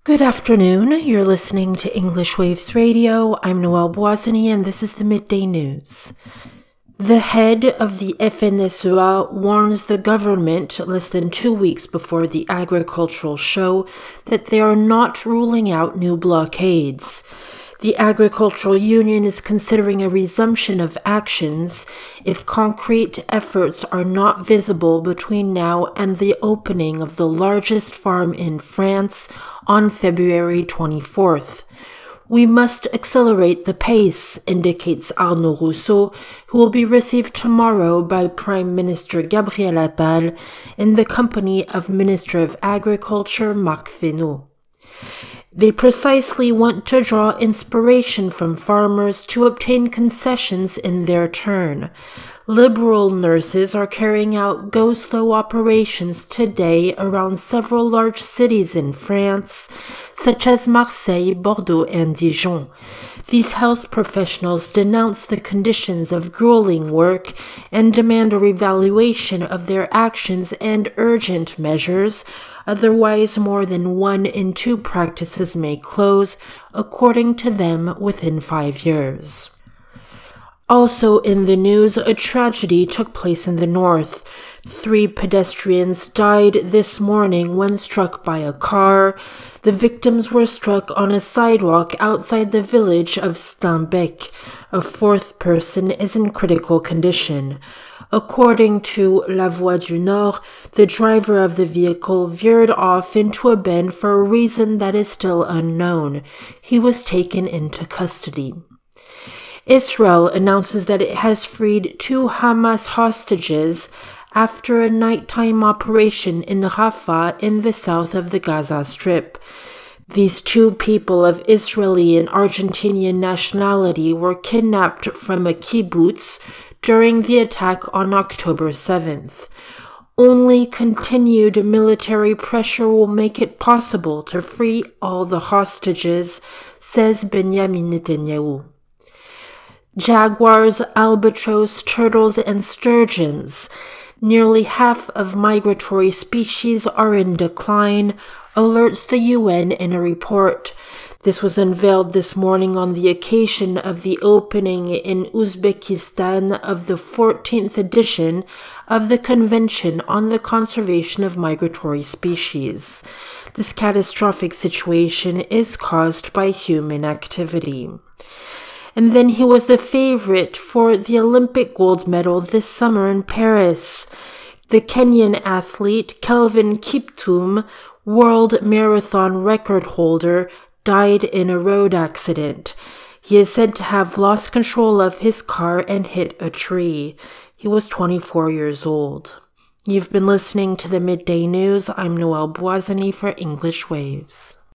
Good afternoon. You're listening to English Waves Radio. I'm Noelle Boisany, and this is the Midday News. The head of the FNSEA warns the government less than 2 weeks before the agricultural show that they are not ruling out new blockades. The Agricultural Union is considering a resumption of actions if concrete efforts are not visible between now and the opening of the largest farm in France on February 24th. We must accelerate the pace, indicates Arnaud Rousseau, who will be received tomorrow by Prime Minister Gabriel Attal in the company of Minister of Agriculture Marc Fesneau. They precisely want to draw inspiration from farmers to obtain concessions in their turn. Liberal nurses are carrying out go-slow operations today around several large cities in France, such as Marseille, Bordeaux, and Dijon. These health professionals denounce the conditions of grueling work and demand a revaluation of their actions and urgent measures. Otherwise, more than 1 in 2 practices may close, according to them, within 5 years. Also in the news, a tragedy took place in the north. 3 pedestrians died this morning when struck by a car. The victims were struck on a sidewalk outside the village of Steinbeck. A 4th person is in critical condition. According to La Voix du Nord, the driver of the vehicle veered off into a bend for a reason that is still unknown. He was taken into custody. Israel announces that it has freed 2 Hamas hostages after a nighttime operation in Rafah in the south of the Gaza Strip. These 2 people of Israeli and Argentinian nationality were kidnapped from a kibbutz during the attack on October 7th. Only continued military pressure will make it possible to free all the hostages, says Benjamin Netanyahu. Jaguars, albatross, turtles, and sturgeons. Nearly half of migratory species are in decline, alerts the UN in a report. This was unveiled this morning on the occasion of the opening in Uzbekistan of the 14th edition of the Convention on the Conservation of Migratory Species. This catastrophic situation is caused by human activity. And then he was the favorite for the Olympic gold medal this summer in Paris. The Kenyan athlete Kelvin Kiptum, world marathon record holder, died in a road accident. He is said to have lost control of his car and hit a tree. He was 24 years old. You've been listening to the Midday News. I'm Noelle Boisany for English Waves.